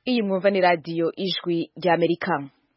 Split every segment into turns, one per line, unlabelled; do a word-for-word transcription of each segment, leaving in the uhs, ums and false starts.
Iyi mwumva ni radio Ijwi rya Amerika.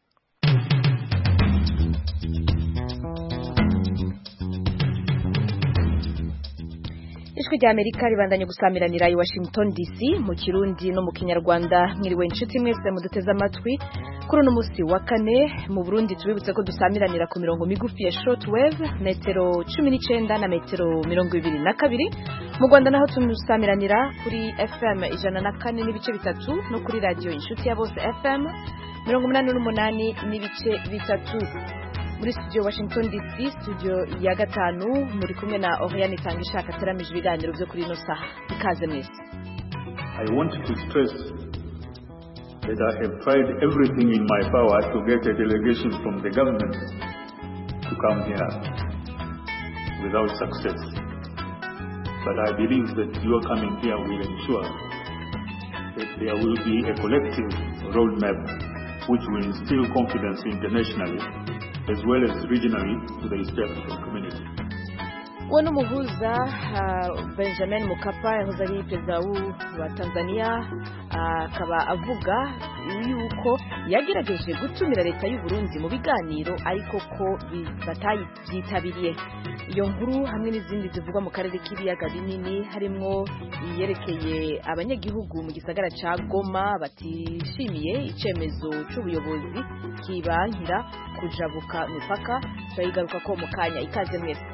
Ijwi rya Amerika ribandanye gusamiranira i Washington D C mu Kirundi no mu Kinyarwanda. Mwiriwe inshuti mwese muduteze amatwi kuri uno musi wa kane. Mu Burundi tubibutse ko dusamiranira ku mirongo migufi ya shortwave metero cumi n'icenda na metero mirongo ibiri na kabiri. Mu Rwanda naho tumusamiranira kuri F M ijana na kane n'ibice bitatu no kuri radio Inshuti ya Bose F M mirongo umunani n'umunani n'ibice bitatu. Muri studio Washington D C, studio ya gatanu, muri kumwe na Oriane Tangishaka teramije ibiganiro byo kuri no saha. Ikaze mwese.
I want to stress that I have tried everything in my power to get a delegation from the government to come here without success. But I believe that your coming here will ensure that there will be a collective roadmap which will instill confidence internationally as well as regionally to the East African community.
Wano muhuza uh, Benjamin Mkapa yahoze ari perezida wa Tanzania akaba uh, avuga yuko yagerageje gutumira leta y'u Burundi mu biganiro ariko ko batayibyitabiriye. Iyo nkuru hamwe n'izindi zivugwa mu karere k'ibiyaga binini harimo yerekeye abanyagihugu mu gisagara ca Goma batishimiye icemezo c'ubuyobozi kibankira kujabuka mipaka. Turayigaruka ko mu kanya. Ikaze mwese.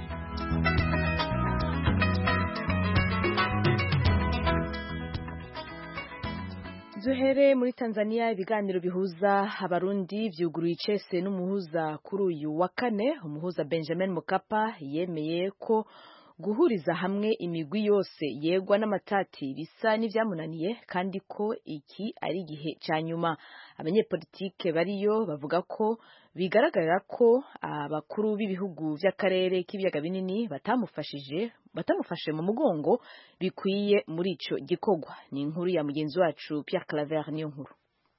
Duhere muri Tanzania. Ibiganiro bihuza abarundi vyuguruye icese n'umuhuza kuri uyu wa kane. Umuhuza Benjamin Mkapa yemeye ko guhuriza hamwe imigwi yose yegwa n'amatati bisa n'ivyamunaniye kandi ko iki ari igihe ca nyuma. Abanyepolitike bariyo bavuga ko bigaragarira ko abakuru b'ibihugu vy'akarere k'ibiyaga binini batamufashije batamufashe mu mugongo bikwiye muri ico gikorwa. Ni inkuru ya mugenzi wacu Pierre Claver niyo nkuru.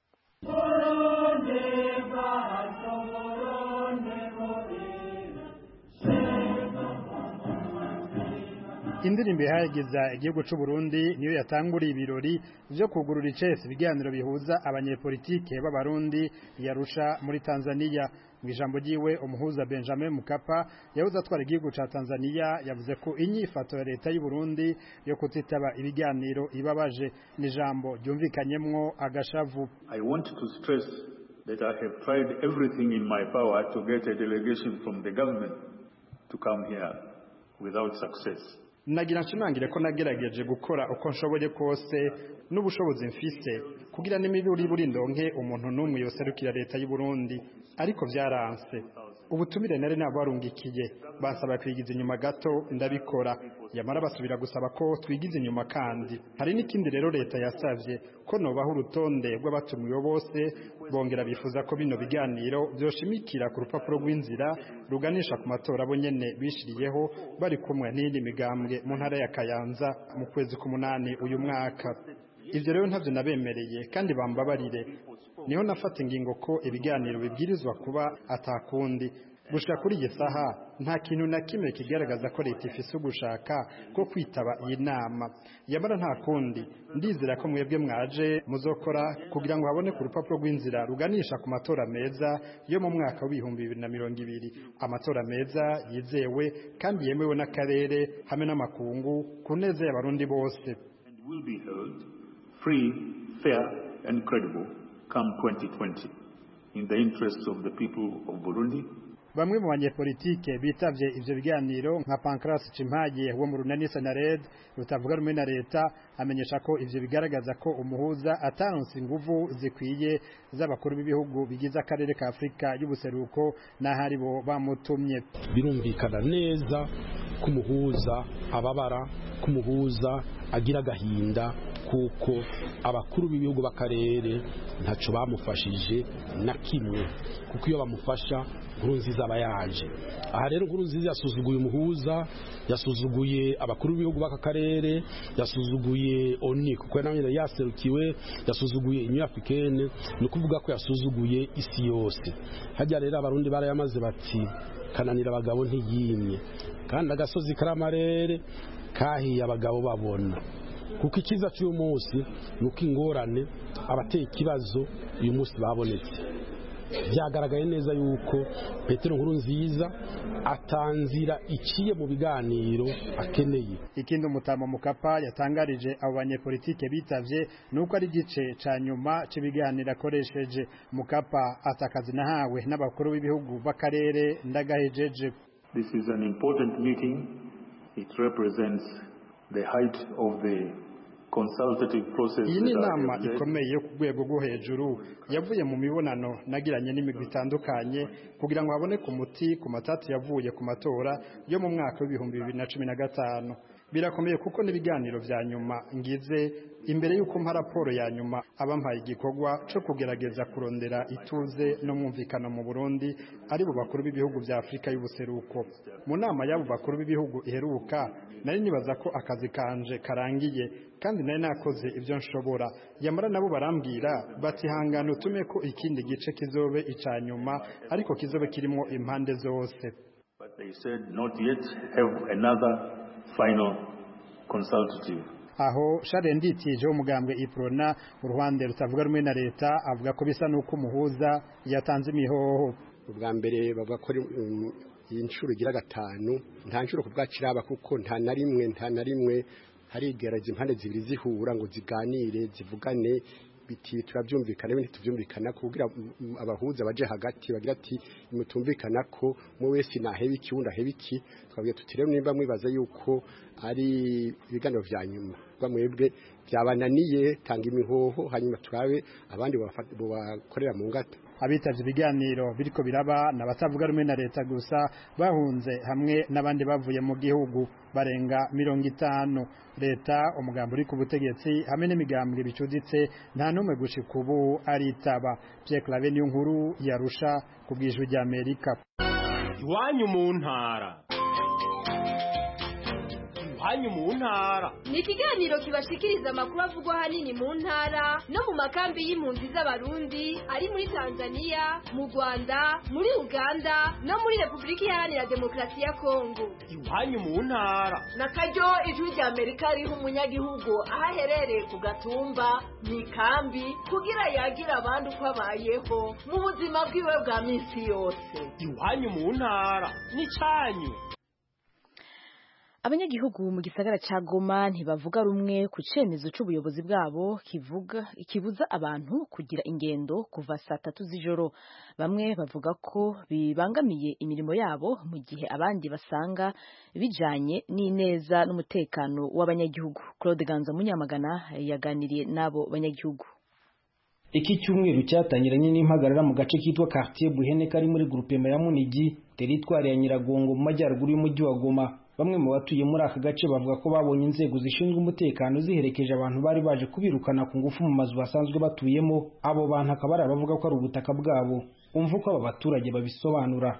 Indirimbo ihageza igihugu c'u Burundi niyo yatanguriye ibirori byo kugurura icese ibiganiro bihuza abanyepolitike b'abarundi yarusha muri Tanzania. Mu ijambo ryiwe umuhuza Benjamin Mkapa yavuze atwara igihugu ca Tanzania yavuze ko inyifato ya leta y'u Burundi yo kutitaba ibiganiro ibabaje n'ijambo ryumvikanyemwo agashavu.
I want to stress that I have tried everything in my power to get a delegation from the government to come here without success.
Nagira nshimangire ko nagerageje gukora uko nshoboye kose n'ubushobozi mfise kugira n'imiburi buri ndonke umuntu n'umwe yoserukira leta y'u Burundi ariko vyaranse. Ubutumire nari nabarungikiye basaba kwigiza inyuma gato ndabikora yamara basubira gusaba ko twigiza inyuma kandi hari n'ikindi rero leta yasavye ko nobaho urutonde rw'abatumiwe bose bongera bifuza ko bino biganiro byoshimikira ku rupapuro rw'inzira ruganisha ku matora bo nyene bishiriyeho bari kumwe n'indi migambwe mu ntara ya Kayanza mu kwezi k'umunani uyu mwaka. Ivyo rero ntavyo nabemereye kandi bambabarire. Niho nafata ingingo ko ibiganiro bibwirizwa kuba atakundi. Gushika kuri iyi saha nta kintu na kimwe kigaragaza ko leta ifise ugushaka ko kwitaba iyi nama. Yamara nta kundi ndizera ko mwebwe mwaje muzokora kugira ngo habone ku rupapuro rw'inzira ruganisha ku matora meza yo mu mwaka w'ibihumbi bibiri na mirongo ibiri. Amatora meza yizewe kandi yemewe n'akarere hamwe n'amakungu ku neza y'abarundi bose.
And will be held free, fair and credible come twenty twenty in the interests of the people of Burundi.
Bamwe mu banyepolitike bitavye ivyo biganiro nka Pancras Cimpaye wo mu runani Senared rutavuga rumwe na leta amenyesha ko ivyo bigaragaza ko umuhuza atanse inguvu zikwiye z'abakuru b'ibihugu bigize akarere ka Afrika y'ubuseruko n'ahari bo bamutumye.
Birumvikana neza kumuhuza ababara kumuhuza agira gahinda kuko abakuru b'ibihugu b'akarere ntaco bamufashije na kimwe kuko iyo bamufasha Nkurunziza abayaje. Aha rero Nkurunziza yasuzuguye umuhuza, yasuzuguye abakuru b'ibihugu b'akarere, yasuzuguye O N U kuko nawe yaserukiwe, yasuzuguye Union Africaine, no kuvuga ko yasuzuguye isi yose. Hajya rero abarundi barayamaze bati kananira abagabo ntiyimye kandi agasozi karamarere kahiye abagabo babona. kuko ikiza cy'uyu munsi ni uko ingorane abateye ikibazo uyu munsi babonetse. Byagaragaye neza yuko Petero Nkurunziza atanzira iciye mu biganiro akeneye.
Ikindi Umutama Mukapa yatangarije abo banyepolitike bitavye nuko ari gice ca nyuma cy'ibiganiro akoresheje. Mukapa atakazi nahawe n'abakuru b'ibihugu b'akarere ndagahejeje.
This is an important meeting. It represents the height of the consultative process.
Iyi ni inama ikomeye yo ku rwego rwo hejuru yavuye mu mibonano nagiranye n'imigwi itandukanye kugira ngo haboneke umuti ku matatu yavuye ku matora yo mu mwaka w'ibihumbi bibiri na cumi na gatanu. Birakomeye kuko n'ibiganiro vya nyuma ngize imbere y'uko mpa raporo ya nyuma abampaye igikorwa cyo kugerageza kurondera ituze no mwumvikana mu Burundi ari bo bakuru b'ibihugu vya Afrika y'ubuseruko. Mu nama y'abo bakuru b'ibihugu iheruka nari nibaza ko akazi kanje karangiye kandi nari nakoze ibyo nshobora. Yamara nabo barambwira bati hangana utume ko ikindi gice kizobe ica nyuma ariko kizobe kirimo impande zose.
But they said not yet have another final consultative.
Aho Charles Nditije umugambwe Iprona uruhande rutavuga rumwe na leta avuga ko bisa nuko umuhuza yatanze imihoho.
Ubwa mbere bavuga ko inshuro igira gatanu nta nshuro kubwaciraba kuko nta na rimwe nta na rimwe hari igeraje impande zibiri zihura ngo ziganire zivugane biti turabyumvikana ibindi tuvyumvikana kugira abahuza baje hagati bagira ati mutumvikana ko mu wese nahebe iki wunda hebe iki twabwiye tutiremo nimba mwibaza yuko ari ibiganiro vya nyuma bamwebwe byabananiye tanga imihoho hanyuma turabe abandi bakorera mu ngata.
Abitavye ibiganiro biriko biraba n'abatavuga rumwe na leta gusa bahunze hamwe n'abandi bavuye mu gihugu barenga mirongo itanu. Leta umugambo uri ku butegetsi hamwe n'imigambwe bicuditse nta numwe gushika ubu aritaba. Pierre Claver niyo nkuru yarusha ku bw'ijwi rya Amerika.
Iwanyu mu ntara. Iwanyu mu ntara
ni ikiganiro kibashikiriza amakuru avugwa hanini mu ntara no mu makambi y'impunzi z'abarundi ari muri Tanzania, mu Rwanda, muri Uganda no muri Republika Iharanira Demokarasi ya Kongo.
Iwanyu mu ntara
na karyo ijwi rya Amerika riha umunyagihugu aho aherereye ku gatumba mu ikambi kugira yagira abandi uko abayeho mu buzima bwiwe bwa minsi yose.
Iwanyu mu ntara ni canyu.
Abanyagihugu mu gisagara ca Goma ntibavuga rumwe ku cemezo c'ubuyobozi bwabo kivuga ikibuza abantu kugira ingendo kuva saa tatu z'ijoro. Bamwe bavuga ko bibangamiye imirimo yabo mu gihe abandi basanga bijanye n'ineza n'umutekano w'abanyagihugu. Claude Ganza Munyamagana yaganiriye nabo banyagihugu.
Iki cyumweru cyatangiranye n'impagarara mu gace kitwa Quartier Buhene kari muri groupement ya Munigi, territoire ya Nyiragongo mu majyaruguru y'umujyi wa Goma. Bamwe mu batuye muri aka gace bavuga ko babonye inzego zishinzwe umutekano ziherekeje abantu bari baje kubirukana ku ngufu mu mazu basanzwe batuyemo. Abo bantu akaba ari abavuga ko ari ubutaka bwabo. Umva uko aba baturage babisobanura.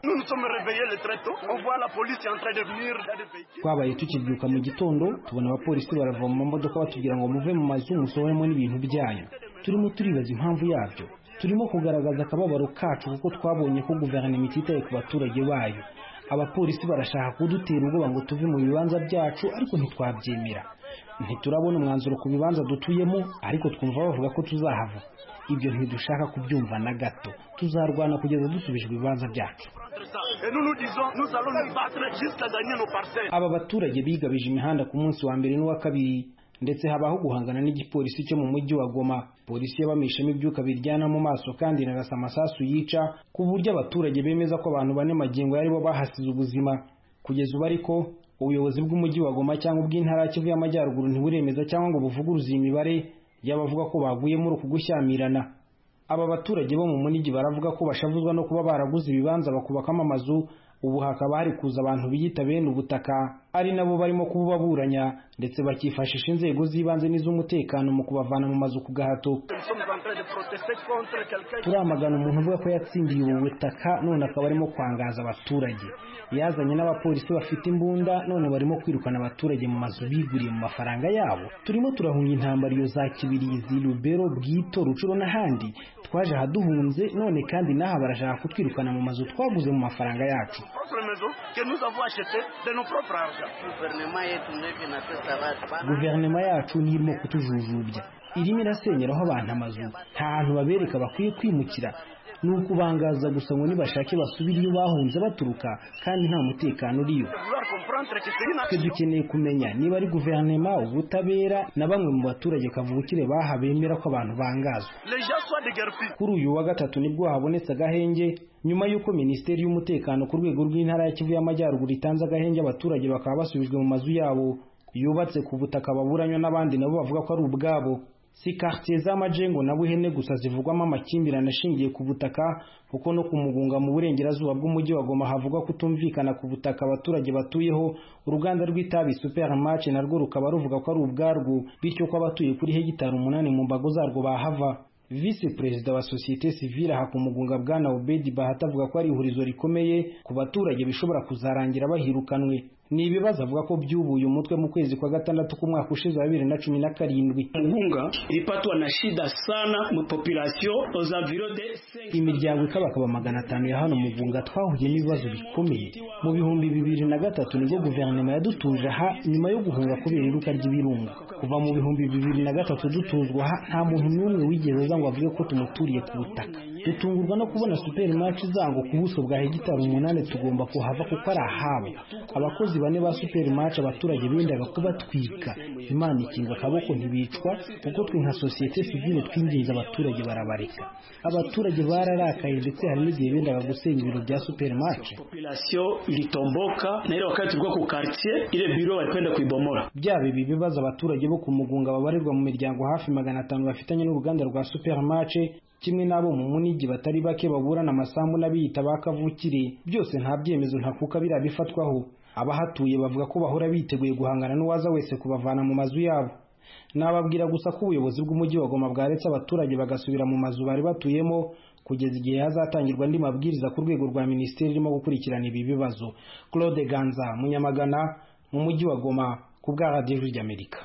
Twabaye tukibyuka mu gitondo tubona abapolisi barava mu modoka batubwira ngo muve mu mazu musohoremo n'ibintu byanyu. Turimo turibaza impamvu yabyo. Turimo kugaragaza akababaro kacu kuko twabonye ko guverinoma ititaye ku baturage bayo. Abapolisi barashaka kudutera ubwoba ngo tuve mu bibanza byacu ariko ntitwabyemera. Ntiturabona umwanzuro ku bibanza dutuyemo ariko twumva bavuga ko tuzahava. Ibyo ntidushaka kubyumva na gato. Tuzarwana kugeza dusubijwe ibibanza byacu. Aba baturage bigabije imihanda ku munsi wa mbere n'uwa kabiri ndetse habaho guhangana n'igipolisi cyo mu mujyi wa Goma. Polisi yabamishemo ibyuka biryana mu maso kandi inarasa amasasu yica ku buryo abaturage bemeza ko abantu bane magingo yari bo bahasize ubuzima. Kugeza ubu ariko ubuyobozi bw'umujyi wa Goma cyangwa ubw'intara Kivu y'Amajyaruguru ntiburemeza cyangwa ngo buvuguruze imibare y'abavuga ko baguye muri uku gushyamirana. Aba baturage bo mu Munigi baravuga ko bashavuzwa no kuba baraguze ibibanza bakubakamo amazu. Ubu hakaba hari kuza abantu biyita bene ubutaka ari nabo barimo kububaburanya ndetse bakifashisha inzego z'ibanze n'iz'umutekano mu kubavana mu mazu ku gahato. Turamagana umuntu uvuga ko yatsindiye ubu butaka none akaba arimo kwangaza abaturage. Yazanye n'abapolisi bafite imbunda none barimo kwirukana abaturage mu mazu biguriye mu mafaranga yabo. Turimo turahunga intambara iyo za Kibirizi, Lubero, Bwito, Rucuro n'ahandi. Twaje haduhunze none kandi naha barashaka kutwirukana mu mazu twaguze mu mafaranga yacu. guverinoma yacu nirimo kutujujubya irimo irasenyeraho abantu amazu nta hantu babereka bakwiye kwimukira ni ukubangaza gusa ngo nibashake basubire iyo bahunze baturuka kandi nta mutekano uriyo. Twe dukeneye kumenya niba ari guverinoma, ubutabera na bamwe mu baturage kavukire baha bemera ko abantu bangazwa. Kuri uyu wa gatatu nibwo habonetse agahenge nyuma y'uko Minisiteri y'Umutekano ku rwego rw'intara ya Kivu y'Amajyaruguru itanze agahenge abaturage bakaba basubijwe mu mazu yabo yubatse ku butaka baburanywa n'abandi nabo bavuga ko ari ubwabo. Si quartier z'amajengo na buhene gusa zivugwamo amakimbirane ashingiye ku butaka kuko no kumugunga mu burengerazuba bw'umujyi wa Goma havugwa kutumvikana ku butaka abaturage batuyeho. Uruganda rw'itabi Supermarché narwo rukaba ruvuga ko ari ubwarwo bityo ko abatuye kuri hegitari umunani mu mbago zarwo bahava. Vice Perezida wa Societe Civile aha kumugunga bwana Obedi Bahati avuga ko ari ihurizo rikomeye ku baturage bishobora kuzarangira bahirukanwe. Ni ibibazo avuga ko byubuye umutwe mu kwezi kwa gatandatu k'umwaka ushize wa bibiri na cumi na karindwi.
Mugunga ilipatwa na shida sana mu population aux environs de
imiryango ikabakaba magana atanu ya hano Mugunga twahuye n'ibibazo bikomeye. Mu bihumbi bibiri na gatatu nibwo guverinoma yadutuje aha nyuma yo guhunga kubera iruka ry'ibirunga. Kuva mu bihumbi bibiri na gatatu dutuzwa aha nta muntu n'umwe wigeze aza ngo avuge ko tumuturiye ku butaka. Dutungurwa no kubona Supermarché zango ku buso bwa hegitari umunani tugomba kuhava kuko ari ahabo. Abakozi bane ba Supermarché abaturage bendaga kubatwika. Imana ikinga akaboko ntibicwa kuko twe nka Societe Civile twinjiza abaturage barabareka. Abaturage bararakaye ndetse hari n'igihe bendaga gusenya ibiro bya Supermarché.
Population ilitomboka na ile wakati bwo ku quartier ile biro barikwenda kwibomora.
Byabe bibibaza abaturage bo kumugunga babarirwa mu miryango hafi magana atanu bafitanye n'uruganda rwa Supermarché kimwe nabo mu munigi batari bake baburana amasambu n'abiyita bakavukire. Byose nta byemezo ntakuka birabifatwaho. Abahatuye bavuga ko bahora biteguye guhangana n'uwaza wese kubavana mu mazu yabo. Nababwira gusa ko ubuyobozi bw'umujyi wa Goma bwaretse abaturage bagasubira mu mazu bari batuyemo kugeza igihe hazatangirwa andi mabwiriza ku rwego rwa Minisiteri irimo gukurikirana ibi bibazo. Claude Ganza, Munyamagana, mu mujyi wa Goma, ku bwa Radio ry'Amerika.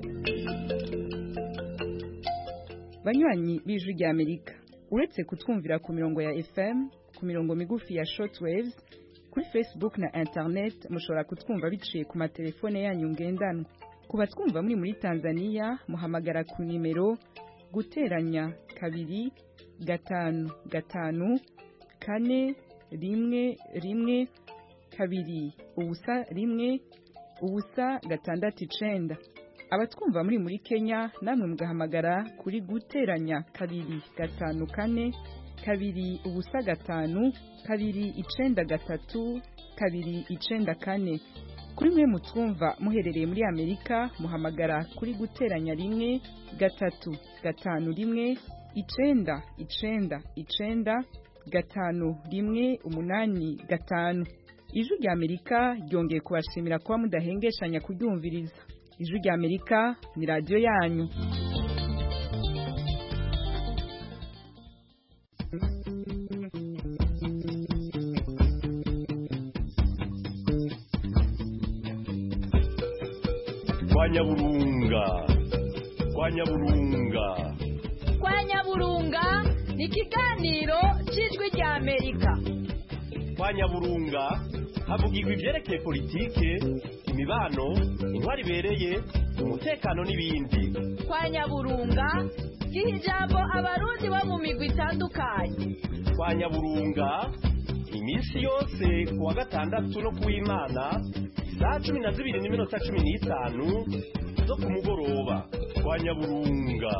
Banywanyi b'Ijwi ry'Amerika, uretse kutwumvira ku mirongo ya F M, ku mirongo migufi ya shortwaves, kuri Facebook na internet mushobora kutwumva biciye ku matelefone yanyu ngendanwa. Kuba twumva muri muri Tanzania muhamagara ku nimero guteranya kabiri gatanu gatanu kane rimwe rimwe kabiri ubusa rimwe ubusa gatandatu icenda. Abatwumva muri muri Kenya namwe mugahamagara kuri guteranya kabiri gatanu kane kabiri ubusa gatanu kabiri icenda gatatu kabiri icenda kane. Kuri mwe mutwumva muherereye muri Amerika muhamagara kuri guteranya rimwe gatatu gatanu rimwe icenda icenda icenda gatanu rimwe umunani gatanu. Ijwi ry'Amerika ryongeye kubashimira kuba mudahengeshanya kuryumviriza. Ijwi ry'Amerika ni radio yanyu.
Kwa Nyaburunga, kwa Nyaburunga,
kwa Nyaburunga ni ikiganiro cy'Ijwi ry'Amerika.
Kwa Nyaburunga havugirwa ivyerekeye politike, imibano, intwari ibereye, umutekano n'ibindi.
Kwa Nyaburunga giha ijambo abarundi bo mu migwi itandukanye.
Kwa Nyaburunga iminsi yose kuwa gatandatu no kuw'Imana saa cumi na zibiri n'iminota cumi n'itanu zo ku mugoroba. Kwa Nyaburunga.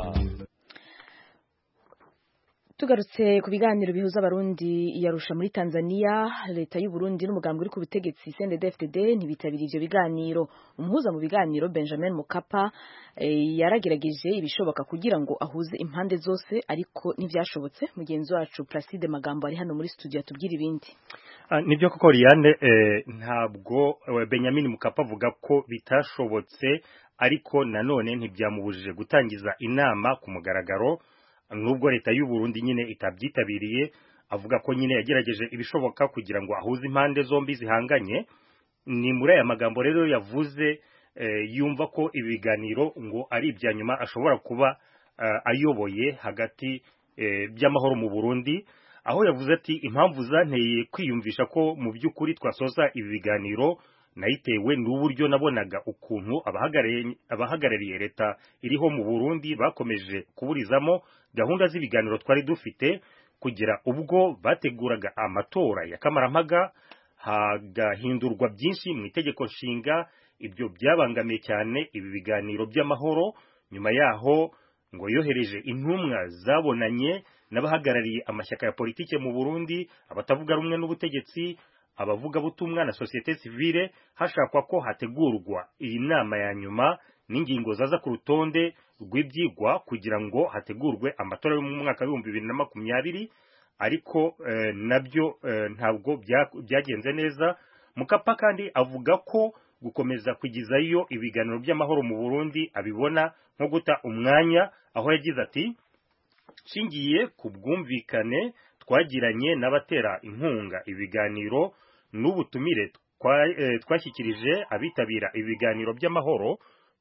Tugarutse ku biganiro bihuza abarundi yarusha muri Tanzania, leta y'u Burundi n'umugambi uri ku butegetsi C N D D F D D ntibitabiriye ivyo biganiro. Umuhuza mu biganiro Benjamin Mkapa e, yaragerageje ibishoboka kugira ngo ahuze impande zose ariko ntivyashobotse. Mugenzi wacu Placide Magambo ari hano muri studio atubwira ibindi.
Uh, nibyo koko Riane eh, ntabwo uh, Benjamin Mkapa avuga ko bitashobotse ariko nanone ntibyamubujije gutangiza inama ku mugaragaro. Nubwo leta y'u Burundi nyine itabyitabiriye avuga ko nyine yagerageje ibishoboka kugira ngo ahuze impande zombi zihanganye. Ni muri aya magambo rero yavuze eh, yumva ko ibiganiro ngo ari ibya nyuma ashobora kuba uh, ayoboye hagati eh, by'amahoro mu Burundi, aho yavuze ati impamvu zanteye kwiyumvisha ko mu by'ukuri twasoza ibi biganiro nayitewe n'uburyo nabonaga ukuntu abahagarariye abahagarariye leta iriho mu Burundi bakomeje kuburizamo gahunda z'ibiganiro twari dufite kugira ubwo bateguraga amatora ya kamarampaga hagahindurwa byinshi mu itegeko nshinga. Ibyo byabangamiye cyane ibi biganiro by'amahoro. Nyuma yaho ngo yohereje intumwa zabonanye n'abahagarariye amashyaka ya politike mu Burundi, abatavuga rumwe n'ubutegetsi, abavuga butumwa na societe civile, hashakwa ko hategurwa iyi nama ya nyuma n'ingingo zaza ku rutonde rw'ibyigwa kugira ngo hategurwe amatora yo mu mwaka w'ibihumbi bibiri na makumyabiri. Ariko eh, nabyo eh, ntabwo byagenze neza. Mukapa kandi avuga ko gukomeza kugizayo ibiganiro by'amahoro mu Burundi abibona nko guta umwanya, aho yagize ati shingiye ku bwumvikane twagiranye n'abatera inkunga ibiganiro n'ubutumire twashyikirije abitabira ibiganiro by'amahoro,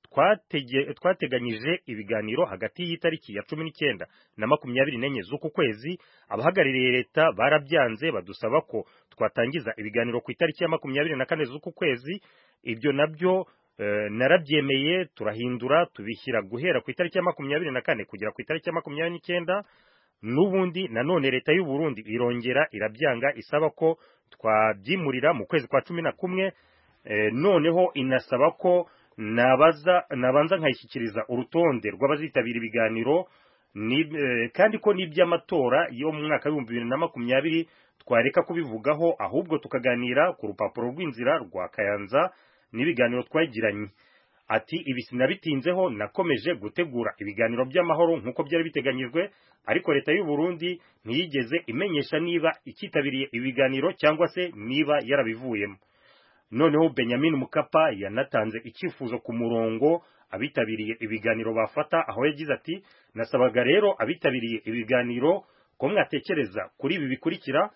twateganyije ibiganiro hagati y'itariki ya cumi n'icyenda na makumyabiri n'enye z'uku kwezi. Abahagarariye leta barabyanze badusaba ko twatangiza ibiganiro ku itariki ya makumyabiri na kane z'uku kwezi. Ibyo nabyo e, narabyemeye turahindura tubishyira guhera ku itariki ya makumyabiri na kane kugera ku itariki ya makumyabiri n'icyenda. N'ubundi nanone leta y'u Burundi irongera irabyanga isaba ko twabyimurira mu kwezi kwa cumi na kumwe. E, noneho inasaba ko nabaza nabanza nkayishyikiriza urutonde rw'abazitabira ibiganiro ni, e, kandi ko n'iby'amatora yo mu mwaka w'ibihumbi bibiri na makumyabiri twareka kubivugaho ahubwo tukaganira ku rupapuro rw'inzira rwa Kayanza n'ibiganiro twagiranye. Ati ibi sinabitinzeho, nakomeje gutegura ibiganiro by'amahoro nk'uko byari biteganyijwe, ariko leta y'u Burundi ntiyigeze imenyesha niba ikitabiriye ibiganiro cyangwa se niba yarabivuyemo. Noneho Benjamin Mukapa yanatanze icyifuzo ku murongo abitabiriye ibiganiro bafata, aho yagize ati nasabaga rero abitabiriye ibiganiro ko mwatekereza kuri ibi bikurikira: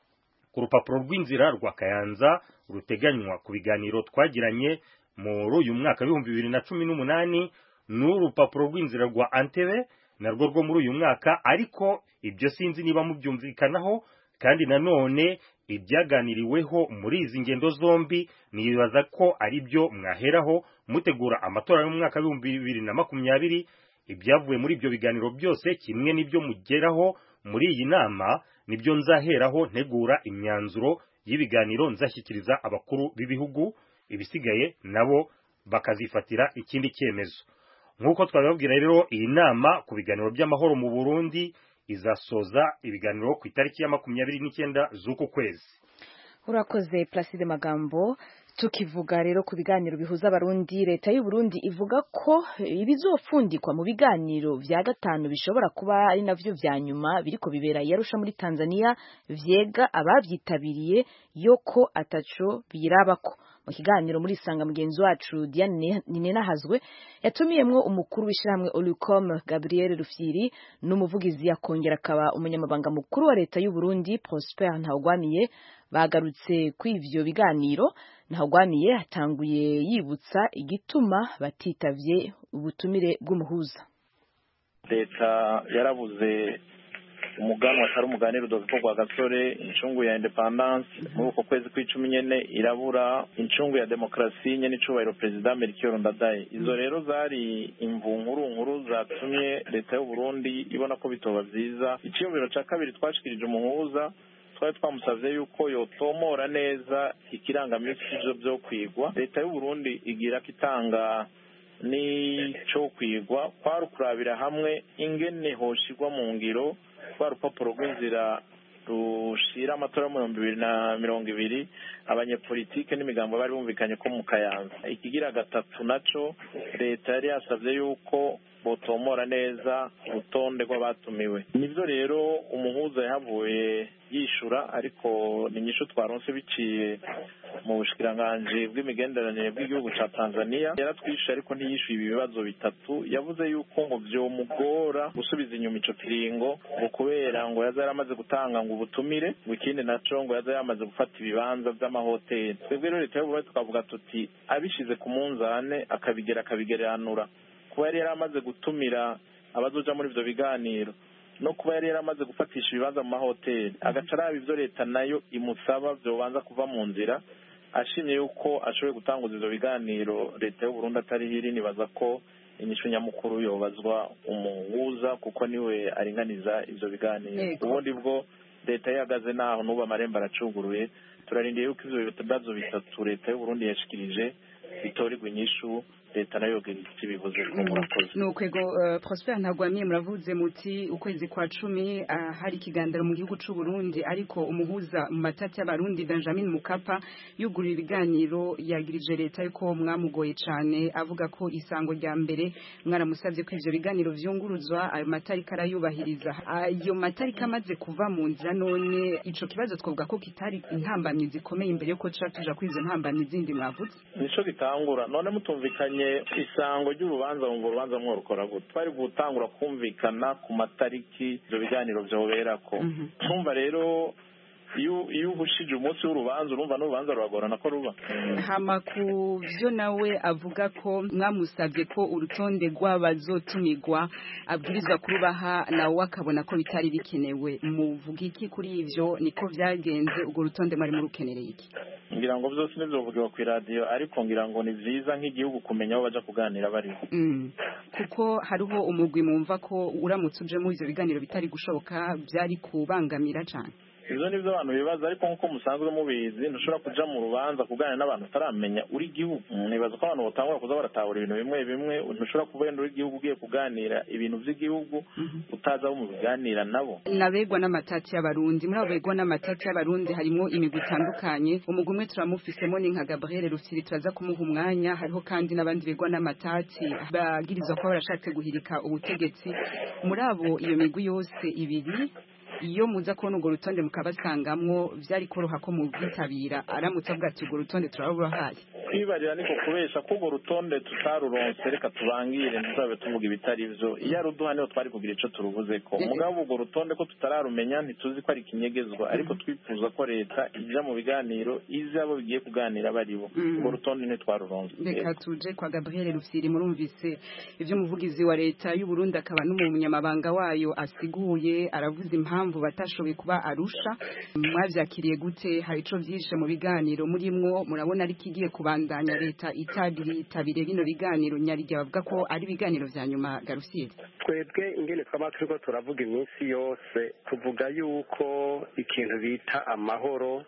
ku rupapuro rw'inzira rwa Kayanza ruteganywa ku biganiro twagiranye muri uyu mwaka w'ibihumbi bibiri na cumi n'umunani, n'urupapuro rw'inzira rwa Entebbe narwo rwo muri uyu mwaka. Ariko ibyo sinzi niba mubyumvikanaho, kandi nanone ibyaganiriweho muri izi ngendo zombi nibaza ko ari byo mwaheraho mutegura amatora y'umwaka w'ibihumbi bibiri na makumyabiri. Ibyavuye muri ibyo biganiro byose kimwe n'ibyo mugeraho muri iyi nama nibyo nzaheraho ntegura imyanzuro y'ibiganiro nzashyikiriza abakuru b'ibihugu, ibisigaye nabo bakazifatira ikindi cyemezo. Nk'uko twababwira rero, iyi nama ku biganiro by'amahoro mu Burundi izasoza ibiganiro ku itariki ya makumyabiri n'icyenda z'uku kwezi.
Urakoze Placide Magambo. Tukivuga rero ku biganiro bihuza abarundi, leta y'u Burundi ivuga ko ibizofundikwa mu biganiro vya gatanu bishobora kuba ari navyo vya nyuma biriko bibera yarusha muri Tanzania vyega abavyitabiriye yoko ataco birabako. Mu kiganiro muri Sanga mugenzi wacu Diane Ninenahazwe yatumiyemwo umukuru w'ishiramwe Olucom Gabriel Rufyiri n'umuvugizi yakongera akaba umunyamabanga mukuru wa leta y'u Burundi Prosper Ntawugwamiye bagarutse kw'ivyo biganiro. Ntawugwamiye atanguye yibutsa igituma batitavye ubutumire bw'umuhuza.
Leta yarabuze umuganwa atari umuganiro Rudoviko Rwagasore, incungu ya independence muri uko kwezi kw'icumi nyene irabura, incungu ya demokrasi nyene icubahiro President Melchior Ndadaye. Izo rero zari imvu nkuru nkuru zatumye leta y'u Burundi ibona ko bitoba vyiza. Iciyumviro ca kabiri twashikirije umuhuza, twari twamusavye yuko yotomora neza ikirangamisi ivyo vyo kwigwa. Leta y'u Burundi igira kitanga ni cyo kwigwa kwari kurabira hamwe ingene hoshigwa mu ngiro kwa rupapuro rw'inzira rushira amatora mu bihumbi bibiri na mirongo ibiri abanyepolitike n'imigambo bari bumvikanye ko mu Kayanza. Ikigira gatatu naco leta yari yasavye yuko botomora neza urutonde rw'abatumiwe. Nivyo rero umuhuza yahavuye yishura, ariko ni nyisho twaronse biciye mu bushikiranganje bw'imigenderanire bw'igihugu ca Tanzania. Yaratwishe ariko ntiyishuye ibibazo bitatu. Yavuze yuko ngo vyomugora gusubiza inyuma ico kiringo ngo kubera ngo yaza yaramaze gutanga ngo ubutumire, ngo ikindi naco ngo yaza yamaze gufata ibibanza vy'amahoteli. Twebwe rero leta y'u Burundi tukavuga tuti abishize ku munzane akabigera akabigeranura, kuba yari yaramaze gutumira abazoja muri ivyo biganiro no kuba yari yaramaze gufatisha ibibanza mu mahoteli, agaca araba ivyo leta nayo imusaba vyobanza kuva mu nzira, ashimye yuko ashoboye gutanguza ivyo biganiro leta y'u Burundi atari hiri nibaza ko inyishu nyamukuru yobazwa umuhuza kuko niwe aringaniza ivyo biganiro ubundi bwo leta yahagaze naho n'ubu amarembo aracuguruye turarindiye yuko ivyo bibazo bitatu leta y'u Burundi yashikirije bitorerwa inyishu leta nayo giti bivuze ko murakoze
nukwego uh, Prosper Ntagwamiye muravuze muti ukwezi kwa cumi uh, hari kiganiro mu gihugu c'u Burundi ariko umuhuza mu matati y'abarundi Benjamin Mukapa yugurira ibiganiro yagirije leta yuko mwamugoye cane avuga ko isango rya mbere mwaramusavye ko ivyo biganiro vyunguruzwa ayo matariki arayubahiriza ayo matariki amaze kuva mu nzira none ico kibazo twovuga ko kitari intambamyi zikomeye imbere yuko tuja tuja kwizo ntambamyi zindi mwavuze
nico gitangura none mutumvikanye isango ry'urubanza mu rubanza mwo rukora gute twari gutangura kumvikana ku matariki ivyo biganiro vyoberako tumva rero iyo iyo ubushije umunsi w'urubanza urumva n'urubanza ruragorana ko ruba
hama ku vyo nawe avuga ko mwamusavye ko urutonde rw'abazotumigwa abwirizwa kurubaha nawe akabona ko bitari bikenewe muvuga iki kuri ivyo niko vyagenze urwo rutonde mwari murukenereye iki
ngira ngo byose nivyovugiwa ku radio ariko ngira ngo ni vyiza nk'igihugu kumenya aho baja kuganira bari
mm. kuko hariho umugwi mumva ko uramutse uje mu ivyo biganiro bitari gushoboka byari kubangamira cane
ivyo nivyo abantu bibaza ariko nkuko musanzwe mubizi ntushobora kuja mu rubanza kuganira n'abantu utaramenya uri gihugu nibaza ko abantu batangura kuza baratahura ibintu bimwe bimwe ntushobora kugenda uri gihugu ugiye kuganira ibintu vy'igihugu utaza mu biganira nabo
nabegwa n'amatati y'abarundi muri abo begwa n'amatati y'abarundi harimo imigwi itandukanye umugwi umwe turamufisemo ni nka Gabriel Rufyiri turaza kumuha umwanya hariho kandi n'abandi begwa n'amatati bagirizwa ko barashatse guhirika ubutegetsi muri abo iyo migwi yose ibiri iyo muza kubona urwo rutonde mukabasangamwo vyari koroha ko mubwitabira aramutse avuga ati urwo rutonde turarubahaye
kwibarira niko kubesha ko urwo rutonde tutaruronse reka tubangire ntuzabe tuvuga ibitari vyo iyo aruduha niho twari kugira ico turuvuze ko mugabo urwo rutonde ko tutararumenya ntituzi ko ari ikinyegezwa ariko twifuza ko leta ija mu biganiro izi abo bigiye kuganira baribo urwo rutonde ntitwaruronse
reka tuje kwa Gabriel Rufyiri murumvise ivyo umuvugizi wa leta y'u Burundi akaba n'umunyamabanga wayo asiguye aravuze impamvu batashoboye kuba Arusha mwavyakiriye gute hari ico vyishe mu biganiro murimwo murabona ari kigiye kubandanya leta itabitabire bino biganiro nyarige bavuga ko ari biganiro vya nyuma Garufyiri
twebwe ingene twaba turiko turavuga iminsi yose tuvuga yuko ikintu bita amahoro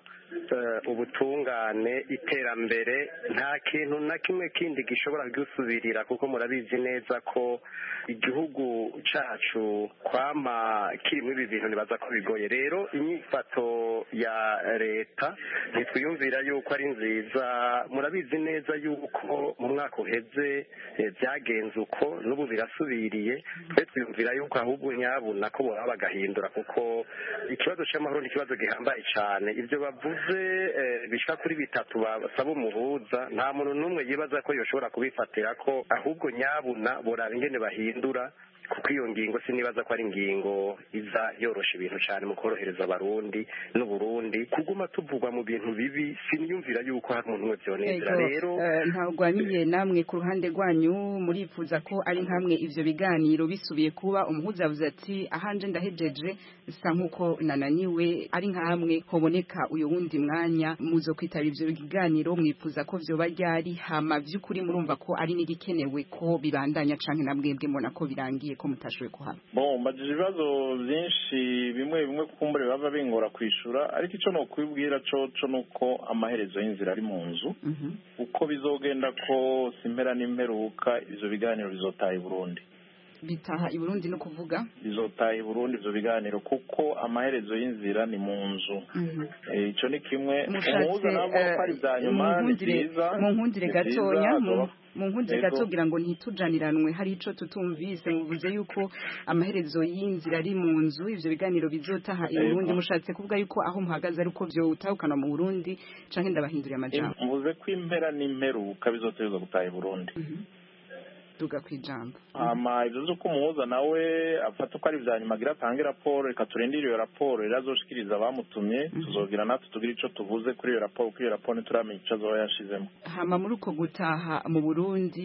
ubutungane iterambere nta kintu na kimwe kindi gishobora gusubirira kuko murabizi neza ko igihugu cacu kwama kirimo ibi bintu nibaza ko bigoye rero inyifato ya leta ntitwiyumvira yuko ari nziza murabizi neza yuko mu mwaka uheze byagenze uko n'ubu birasubiriye twe twiyumvira yuko ahubwo nyabuna ko baba bagahindura kuko ikibazo c'amahoro ni ikibazo gihambaye cane ivyo bavuze bishika kuri bitatu basaba umuhuza nta muntu n'umwe yibaza ko yoshobora kubifatira ko ahubwo nyabuna boraba ingene bahindura kuko iyo ngingo sinibaza ko ari ingingo iza yorosha ibintu cyane mu korohereza abarundi n'uburundi kuguma tuvugwa mu bintu bibi siniyumvira yuko hari umuntu umwe vyonezera rero
ntagwaniye namwe ku ruhande rwanyu murifuza ko ari nkamwe ivyo biganiro bisubiye kuba umuhuza avuze ati ahanje ndahejeje sa nkuko nananiwe ari nkamwe hoboneka uyo wundi mwanya muzo kwitaba ivyo biganiro mwifuza ko vyoba ryari hama vy'ukuri murumva ko ari n'igikenewe ko bibandanya canke nabwebwe mbona ko birangiye ko mutashoboye kuhaba
bon mbajije ibibazo byinshi bimwe bimwe kumbure baba bingora kwishura ariko ico no kwibwira co co nuko amaherezo y'inzira ari mu nzu uko bizogenda ko simpera n'imperuka ivyo biganiro bizotaha i Burundi
bitaha i Burundi no kuvuga
bizotaha i Burundi ivyo biganiro kuko amaherezo y'inzira ni mu nzu ico ni kimwe umuhuza nabo ko ari bya nyuma ni byiza
mu nkundire gatonya mu nkundire gato kugira ngo ntitujaniranwe hari ico tutumvise muvuze yuko amaherezo y'inzira ari mu nzu ivyo biganiro bizotaha i Burundi mushatse kuvuga yuko aho muhagaze ari uko vyo utahukana mu Burundi canke ndabahindurira amajambo
muvuze ko impera n'imperuka bizotezwa gutaha i Burundi
tuga kwijambo
ama ivyo zo kumuhuza nawe afata ko ari vya nyuma gira tange raporo reka turindire iyo raporo irazoshikiriza abamutumye tuzogira natwe tugira ico tuvuze kuri iyo raporo kuri iyo raporo nituramenya ico azoba yashizemo
hama muri uko gutaha mu Burundi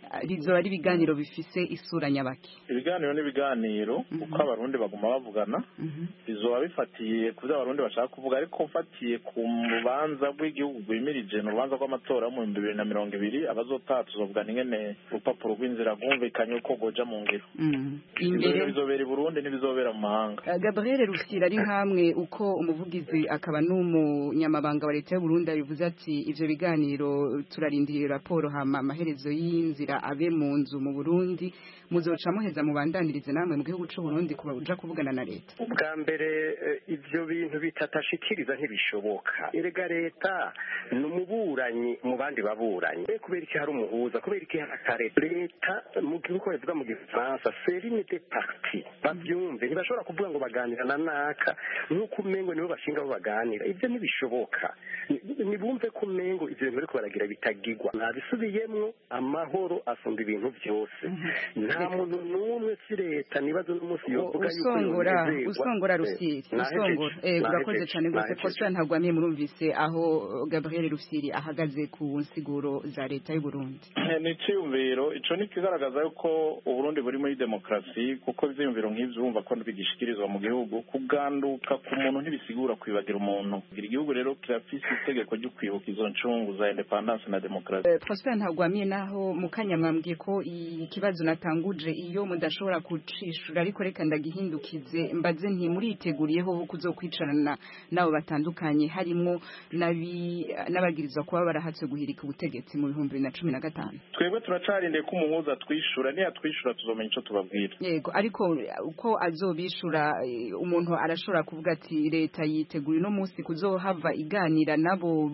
bizoba ari ibiganiro bifise isura nyabaki?
Ibiganiro n'ibiganiro uko abarundi baguma bavugana bizoba bifatiye ku byo abarundi bashaka kuvuga, ariko mfatiye ku rubanza rw'igihugu rwimirije mu rubanza rw'amatora mu bihumbi bibiri na mirongo ibiri abazotaha tuzovugana ingene urupapuro rw'inzira rwumvikanye uko goja mu ngiro. Imbere bizobera i Burundi n'ibizobera mu mahanga.
Gabriel Rufyiri ari nkamwe uko umuvugizi akaba n'umunyamabanga wa leta y'u Burundi bivuze ati ivyo biganiro turarindiriye raporo hama amaherezo y'inzira abe mu nzu mu Burundi, muzoca muheza mubandanirize namwe mu gihugu c'u Burundi kuja kuvugana na leta.
Ubwa mbere ivyo bintu bitatashikiriza ntibishoboka. Erega leta n'umuburanyi mu bandi baburanyi. Kubera iki hari umuhuza, kubera iki hari akare. Leta mu gihugu bavuga mu Gifaransa c'est une des parties. Bavyumve ntibashobora kuvuga ngo baganira na naka nuko umengo nibo bashinga bo baganira. Ivyo ntibishoboka. Nibumve ko umengo ivyo bintu bariko baragira bitagirwa. Nabisubiyemwo amahoro asumba ibintu byose. Nta muntu n'umwe si leta nibazo n'umunsi yovuga yuko
usongora usongora Rufyiri usongora eh urakoze cyane gose Prosper ntagwamiye murumvise aho Gabriel Rufyiri ahagaze ku nsiguro za leta y'u Burundi.
Ni cyumviro ico ni kigaragaza yuko u Burundi buri muri demokrasi, kuko ivyumviro nk'ivyo urumva ko bigishikirizwa mu gihugu kuganduka ku muntu ntibisigura kwibagira umuntu. Igihugu rero kirafise itegeko ryo kwibuka izo ncungu za independence na demokrasi.
Eh, Prosper ntagwamiye naho mukanya mwambwiye ko ikibazo natanguje iyo mudashobora kucishura, ariko reka ndagihindukize mbaze nti muriteguriyeho kuzokwicarana nabo batandukanye harimo nabi nabagirizwa kuba barahatse guhirika ubutegetsi mu bihumbi bibiri na cumi na gatanu.
Twebwe turacarinde ko umuhuza twishura, niya twishura tuzomenya ico tubabwira.
Yego, ariko uko azobishura umuntu arashobora kuvuga ati leta yitegura no munsi kuzohava iganira nabo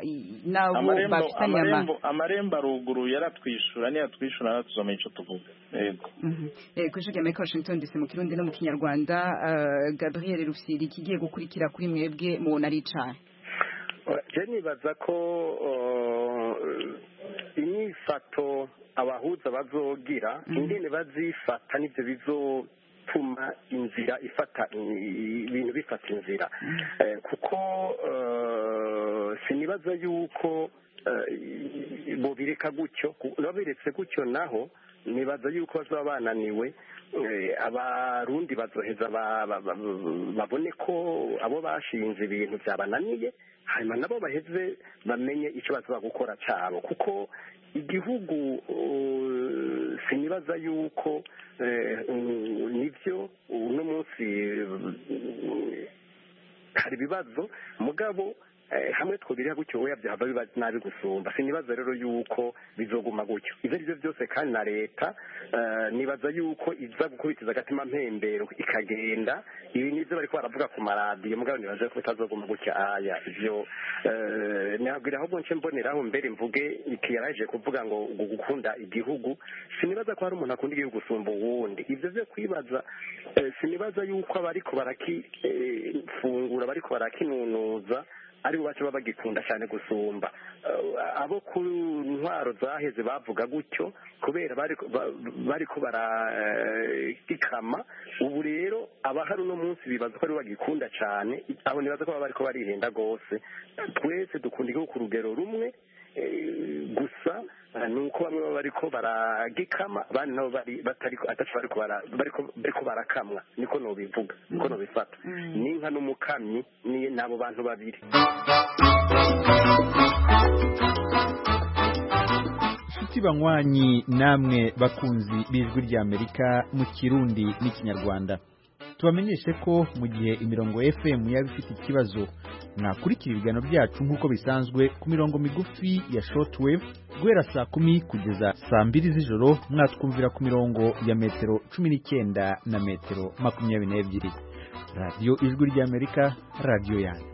nabo bafitanye
amarembo amarembo aruguru yaratwishura, niya twishura tuzomenya ico tuvuga. Yego.
Mhm. Eh kwishuka muri Washington D C mu Kirundi no mu Kinyarwanda, uh, Gabriel Rufyiri kigiye gukurikira kuri mwebwe mubona ari cyane.
Je nibaza ko inyifato abahuza bazogira ingene bazifata nivyo bizotuma inzira ifata ibintu bifata inzira, kuko sinibaza yuko bo bireka gutyo, babiretse gutyo naho nibaza yuko bazaba bananiwe. Abarundi bazoheza babone ko abo bashinze ibintu byabananiye, hanyuma nabo baheze bamenye icyo bazaba gukora cyabo, kuko igihugu sinibaza yuko nivyo uno munsi hari ibibazo mugabo hamwe twobiriha gutyo we yabyava bibaza nabi gusumba. Sinibaza rero yuko bizoguma gutyo. Ivyo rivyo byose kandi na leta nibaza yuko iza gukubitiza agatima mpembero ikagenda. Ibi nivyo bariko baravuga ku maradiyo mugabo nibaza ko bitazoguma gutyo. Aya ivyo nabwira ahubwo nce mboneraho mbere mvuge ikiyaraje kuvuga ngo gukunda igihugu. Sinibaza ko hari umuntu akunda igihugu gusumba uwundi. Ivyo byo kwibaza sinibaza yuko abariko barakifungura bariko barakinunuza ari bacu baba bagikunda cyane gusumba abo ku ntwaro zaheze bavuga gutyo kubera bari bari ko barakikama. Ubu rero abahari uno munsi bibaza ko ari bagikunda cyane, abo nibaza ko bari ko barihenda gose. Twese dukunda igihugu ku rugero rumwe, gusa nuko bamwe baba bariko baragikama abandi nabo bari batariko atashobora bariko bariko barakamwa, niko no bivuga niko no bifata. Ninka n'umukamyi ni nabo bantu babiri.
Shuti banywanyi namwe bakunzi bijwi rya Amerika mu Kirundi n'Ikinyarwanda, tubamenyeshe ko mu gihe imirongo F M yaba ifite ikibazo mwakurikira ibiganiro byacu nk'uko bisanzwe ku mirongo migufi ya shortwave guhera saa kumi kugeza saa mbiri z'ijoro, mwatwumvira ku mirongo ya metero cumi n'icyenda na metero makumyabiri n'ebyiri. Radio Ijwi rya Amerika, radio yanyu.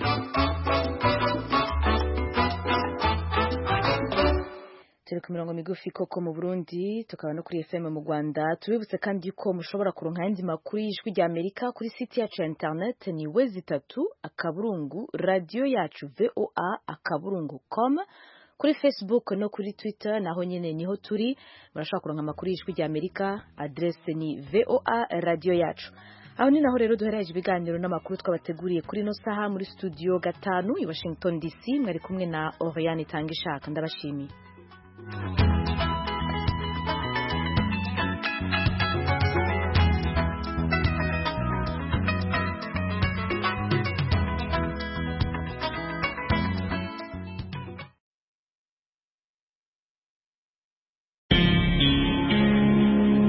Turi ku mirongo migufi koko mu Burundi, tukaba no kuri F M mu Rwanda. Tubibutse kandi ko mushobora kuronka ayandi makuru y'Ijwi rya Amerika kuri site yacu ya internet ni wezi itatu akaburungu radio yacu voa akaburungu com. Kuri Facebook no kuri Twitter naho nyene niho turi, murashobora kuronka amakuru y'Ijwi rya Amerika, adresse ni voa radio yacu. Aho ni naho rero duhereje ibiganiro n'amakuru twabateguriye kuri no saha muri studio gatanu i Washington D C. Mwari kumwe na Oriane Tangishaka, ndabashimiye.